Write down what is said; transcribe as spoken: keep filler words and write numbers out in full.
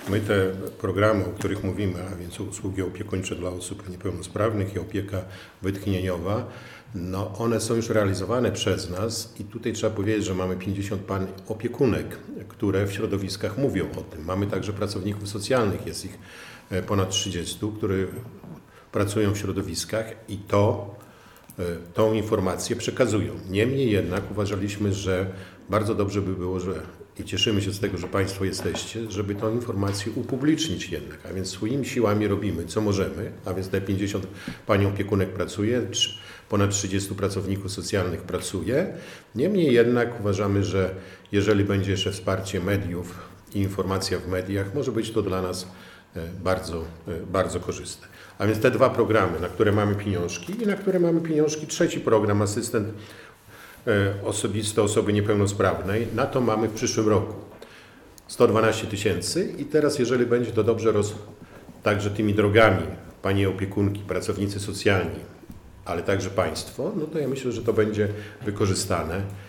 My te programy, o których mówimy, a więc usługi opiekuńcze dla osób niepełnosprawnych i opieka wytchnieniowa, no one są już realizowane przez nas i tutaj trzeba powiedzieć, że mamy pięćdziesiąt pań opiekunek, które w środowiskach mówią o tym. Mamy także pracowników socjalnych, jest ich ponad trzydziestu, którzy pracują w środowiskach i to, tą informację przekazują. Niemniej jednak uważaliśmy, że bardzo dobrze by było, że i cieszymy się z tego, że Państwo jesteście, żeby tę informację upublicznić jednak, a więc swoimi siłami robimy, co możemy, a więc te pięćdziesiąt pań opiekunek pracuje, ponad trzydziestu pracowników socjalnych pracuje. Niemniej jednak uważamy, że jeżeli będzie jeszcze wsparcie mediów i informacja w mediach, może być to dla nas bardzo, bardzo korzystne. A więc te dwa programy, na które mamy pieniążki i na które mamy pieniążki, trzeci program, asystent osobisty osoby niepełnosprawnej, na to mamy w przyszłym roku sto dwanaście tysięcy i teraz jeżeli będzie to dobrze roz... także tymi drogami, panie opiekunki, pracownicy socjalni, ale także państwo, no to ja myślę, że to będzie wykorzystane